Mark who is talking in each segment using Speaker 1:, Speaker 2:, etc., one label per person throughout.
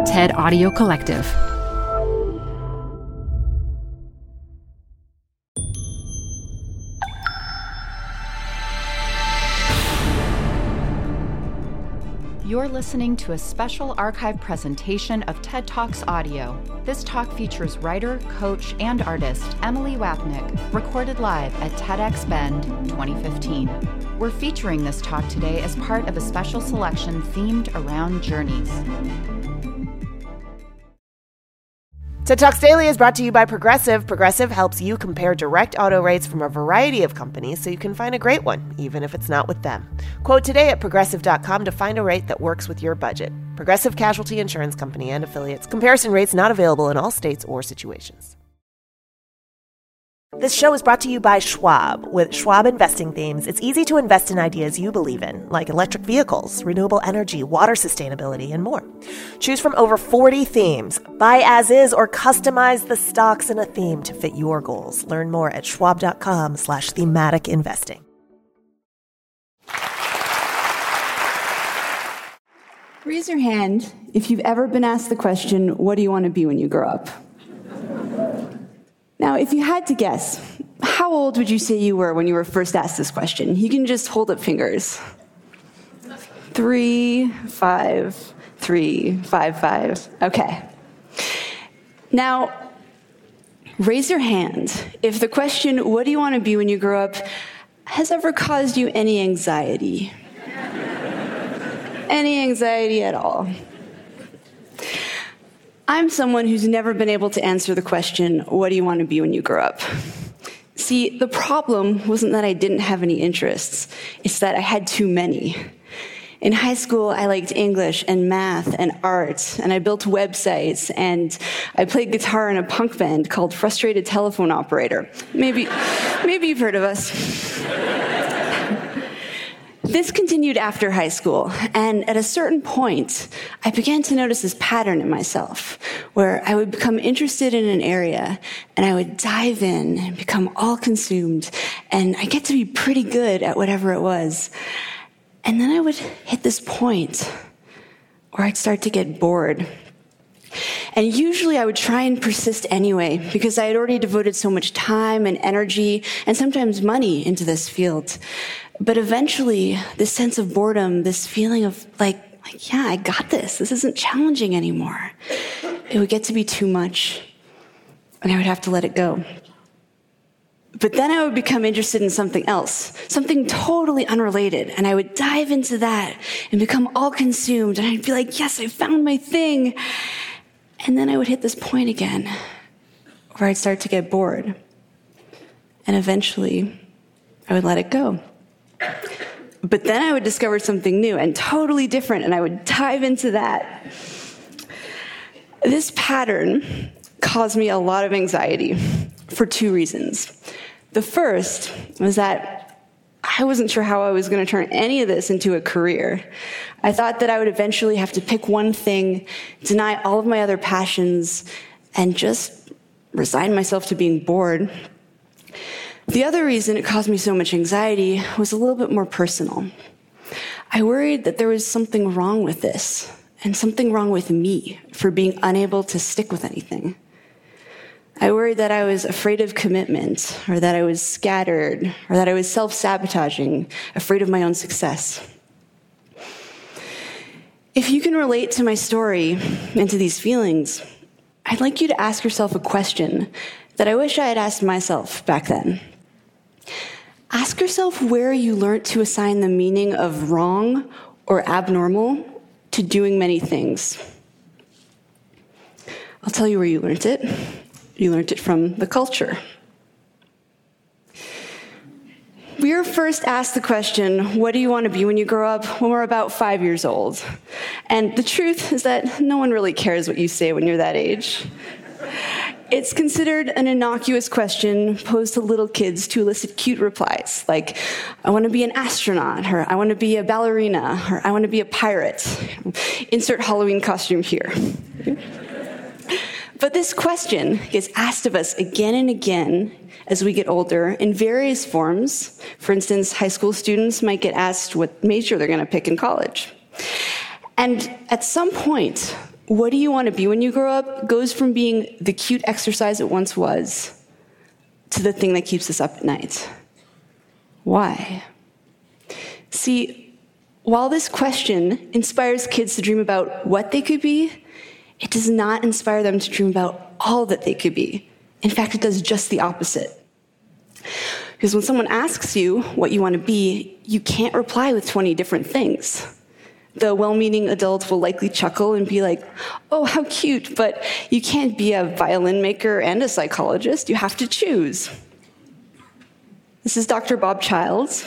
Speaker 1: TED Audio Collective. You're listening to a special archive presentation of TED Talks Audio. This talk features writer, coach, and artist Emily Wapnick, recorded live at TEDx Bend 2015. We're featuring this talk today as part of a special selection themed around journeys.
Speaker 2: TED Talks Daily is brought to you by Progressive. Progressive helps you compare direct auto rates from a variety of companies so you can find a great one, even if it's not with them. Quote today at Progressive.com to find a rate that works with your budget. Progressive Casualty Insurance Company and affiliates. Comparison rates not available in all states or situations. This show is brought to you by Schwab. With Schwab investing themes, it's easy to invest in ideas you believe in, like electric vehicles, renewable energy, water sustainability, and more. Choose from over 40 themes. Buy as is or customize the stocks in a theme to fit your goals. Learn more at schwab.com/thematic investing.
Speaker 3: Raise your hand if you've ever been asked the question, what do you want to be when you grow up? Now, if you had to guess, how old would you say you were when you were first asked this question? You can just hold up fingers. 3, 5, 3, 5, 5. Okay. Now, raise your hand if the question, what do you want to be when you grow up, has ever caused you any anxiety? Any anxiety at all? I'm someone who's never been able to answer the question, what do you want to be when you grow up? See, the problem wasn't that I didn't have any interests. It's that I had too many. In high school, I liked English and math and art, and I built websites, and I played guitar in a punk band called Frustrated Telephone Operator. Maybe you've heard of us. This continued after high school, and at a certain point, I began to notice this pattern in myself, where I would become interested in an area, and I would dive in and become all consumed, and I get to be pretty good at whatever it was. And then I would hit this point where I'd start to get bored. And usually I would try and persist anyway, because I had already devoted so much time and energy, and sometimes money, into this field. But eventually, this sense of boredom, this feeling of like, yeah, I got this. This isn't challenging anymore. It would get to be too much, and I would have to let it go. But then I would become interested in something else, something totally unrelated, and I would dive into that and become all consumed, and I'd be like, yes, I found my thing. And then I would hit this point again, where I'd start to get bored, and eventually I would let it go. But then I would discover something new and totally different, and I would dive into that. This pattern caused me a lot of anxiety for 2 reasons. The first was that I wasn't sure how I was going to turn any of this into a career. I thought that I would eventually have to pick one thing, deny all of my other passions, and just resign myself to being bored. The other reason it caused me so much anxiety was a little bit more personal. I worried that there was something wrong with this, and something wrong with me for being unable to stick with anything. I worried that I was afraid of commitment, or that I was scattered, or that I was self-sabotaging, afraid of my own success. If you can relate to my story and to these feelings, I'd like you to ask yourself a question that I wish I had asked myself back then. Ask yourself where you learned to assign the meaning of wrong or abnormal to doing many things. I'll tell you where you learned it. You learned it from the culture. We were first asked the question, what do you want to be when you grow up, when we're about 5 years old? And the truth is that no one really cares what you say when you're that age. It's considered an innocuous question posed to little kids to elicit cute replies, like, I want to be an astronaut, or I want to be a ballerina, or I want to be a pirate. Insert Halloween costume here. But this question gets asked of us again and again as we get older in various forms. For instance, high school students might get asked what major they're going to pick in college. And at some point, what do you want to be when you grow up goes from being the cute exercise it once was to the thing that keeps us up at night. Why? See, while this question inspires kids to dream about what they could be, it does not inspire them to dream about all that they could be. In fact, it does just the opposite. Because when someone asks you what you want to be, you can't reply with 20 different things. The well-meaning adult will likely chuckle and be like, oh, how cute, but you can't be a violin maker and a psychologist. You have to choose. This is Dr. Bob Childs.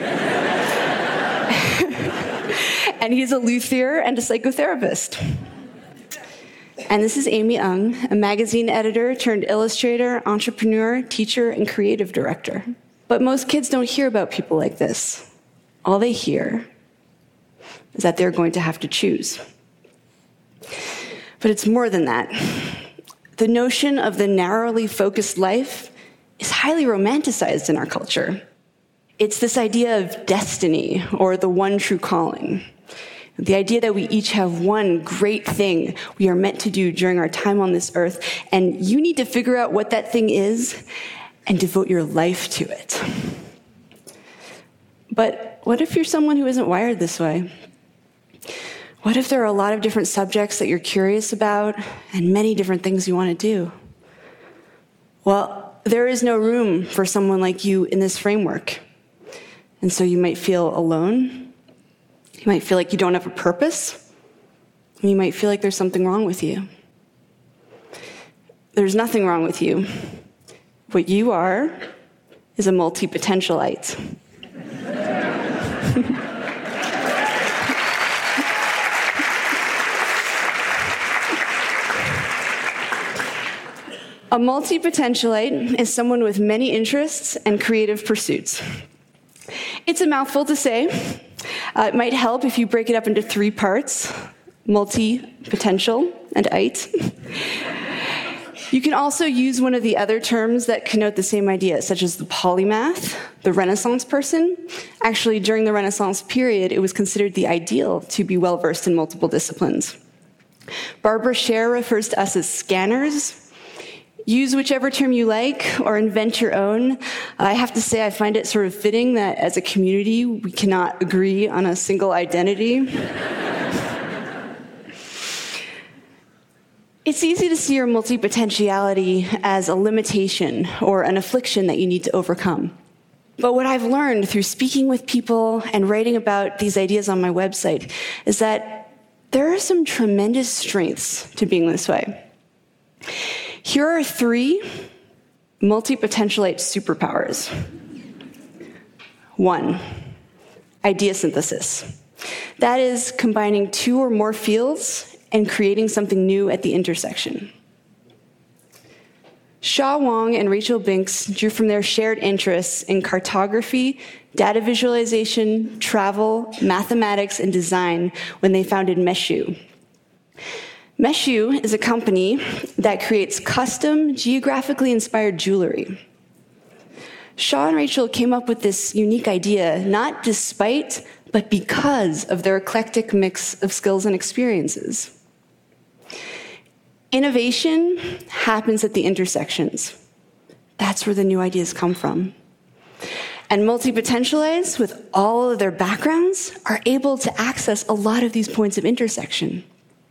Speaker 3: And he's a luthier and a psychotherapist. And this is Amy Ung, a magazine editor turned illustrator, entrepreneur, teacher, and creative director. But most kids don't hear about people like this. All they hear is that they're going to have to choose. But it's more than that. The notion of the narrowly focused life is highly romanticized in our culture. It's this idea of destiny, or the one true calling. The idea that we each have one great thing we are meant to do during our time on this earth, and you need to figure out what that thing is and devote your life to it. But what if you're someone who isn't wired this way? What if there are a lot of different subjects that you're curious about and many different things you want to do? Well, there is no room for someone like you in this framework. And so you might feel alone. You might feel like you don't have a purpose. And you might feel like there's something wrong with you. There's nothing wrong with you. What you are is a multi-potentialite. A multi-potentialite is someone with many interests and creative pursuits. It's a mouthful to say. It might help if you break it up into 3 parts: multi-potential and ite. You can also use one of the other terms that connote the same idea, such as the polymath, the Renaissance person. Actually, during the Renaissance period, it was considered the ideal to be well-versed in multiple disciplines. Barbara Scher refers to us as scanners. Use whichever term you like or invent your own. I have to say I find it sort of fitting that as a community we cannot agree on a single identity. It's easy to see your multi-potentiality as a limitation or an affliction that you need to overcome. But what I've learned through speaking with people and writing about these ideas on my website is that there are some tremendous strengths to being this way. Here are 3 multi-potentialite superpowers. 1, idea synthesis. That is combining 2 or more fields and creating something new at the intersection. Shaw Wong and Rachel Binks drew from their shared interests in cartography, data visualization, travel, mathematics, and design when they founded Meshu. Meshu is a company that creates custom, geographically inspired jewelry. Shaw and Rachel came up with this unique idea, not despite, but because of their eclectic mix of skills and experiences. Innovation happens at the intersections. That's where the new ideas come from. And multi-potentialites, with all of their backgrounds, are able to access a lot of these points of intersection.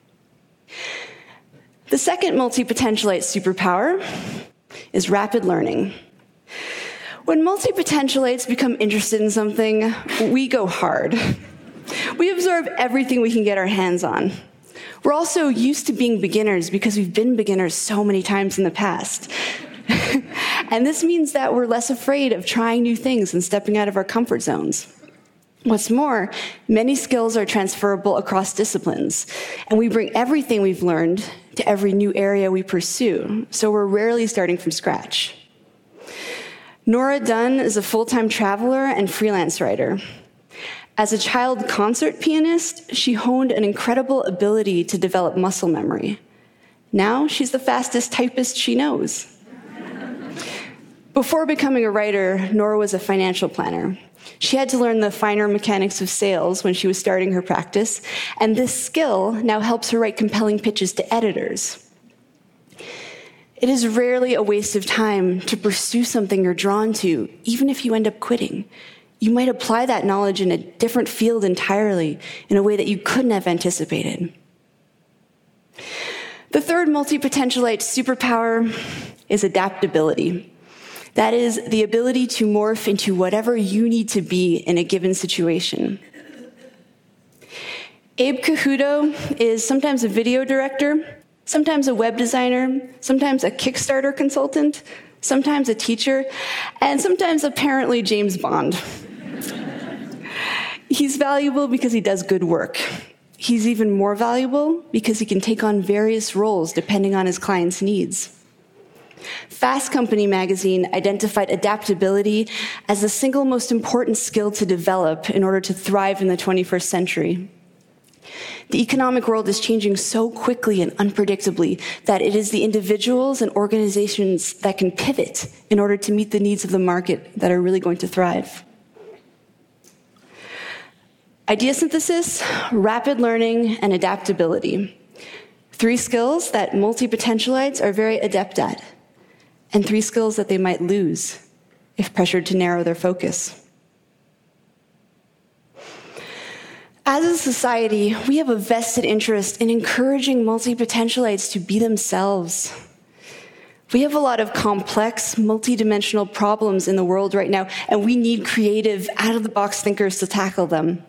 Speaker 3: The second multi-potentialite superpower is rapid learning. When multi-potentialites become interested in something, we go hard. We absorb everything we can get our hands on. We're also used to being beginners because we've been beginners so many times in the past. And this means that we're less afraid of trying new things and stepping out of our comfort zones. What's more, many skills are transferable across disciplines, and we bring everything we've learned to every new area we pursue, so we're rarely starting from scratch. Nora Dunn is a full-time traveler and freelance writer. As a child concert pianist, she honed an incredible ability to develop muscle memory. Now she's the fastest typist she knows. Before becoming a writer, Nora was a financial planner. She had to learn the finer mechanics of sales when she was starting her practice, and this skill now helps her write compelling pitches to editors. It is rarely a waste of time to pursue something you're drawn to, even if you end up quitting. You might apply that knowledge in a different field entirely, in a way that you couldn't have anticipated. The third multi-potentialite superpower is adaptability. That is the ability to morph into whatever you need to be in a given situation. Abe Cajudo is sometimes a video director, sometimes a web designer, sometimes a Kickstarter consultant, sometimes a teacher, and sometimes apparently James Bond. He's valuable because he does good work. He's even more valuable because he can take on various roles depending on his client's needs. Fast Company magazine identified adaptability as the single most important skill to develop in order to thrive in the 21st century. The economic world is changing so quickly and unpredictably that it is the individuals and organizations that can pivot in order to meet the needs of the market that are really going to thrive. Idea synthesis, rapid learning, and adaptability. 3 skills that multi-potentialites are very adept at, and 3 skills that they might lose if pressured to narrow their focus. As a society, we have a vested interest in encouraging multi-potentialites to be themselves. We have a lot of complex, multidimensional problems in the world right now, and we need creative, out-of-the-box thinkers to tackle them.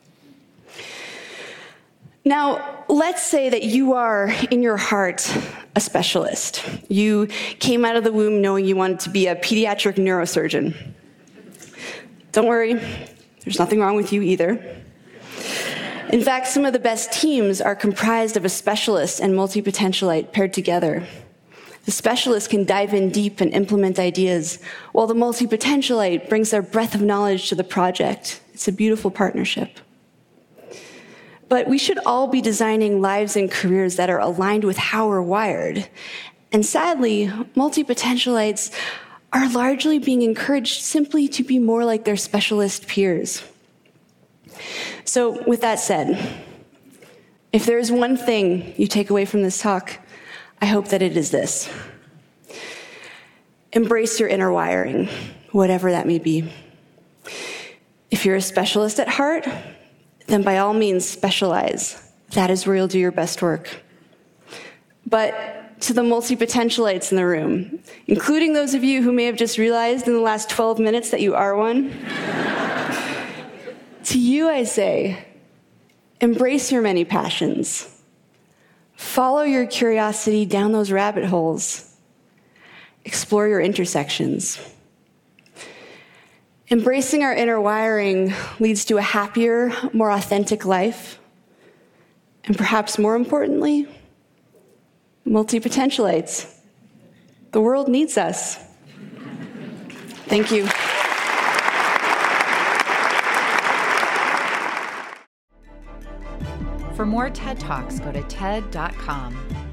Speaker 3: Now, let's say that you are, in your heart, a specialist. You came out of the womb knowing you wanted to be a pediatric neurosurgeon. Don't worry, there's nothing wrong with you either. In fact, some of the best teams are comprised of a specialist and multi-potentialite paired together. The specialist can dive in deep and implement ideas, while the multi-potentialite brings their breadth of knowledge to the project. It's a beautiful partnership. But we should all be designing lives and careers that are aligned with how we're wired. And sadly, multi-potentialites are largely being encouraged simply to be more like their specialist peers. So with that said, if there is one thing you take away from this talk, I hope that it is this. Embrace your inner wiring, whatever that may be. If you're a specialist at heart, then by all means specialize. That is where you'll do your best work. But to the multi-potentialites in the room, including those of you who may have just realized in the last 12 minutes that you are one, to you I say, embrace your many passions. Follow your curiosity down those rabbit holes. Explore your intersections. Embracing our inner wiring leads to a happier, more authentic life. And perhaps more importantly, multi-potentialites. The world needs us. Thank you.
Speaker 1: For more TED Talks, go to TED.com.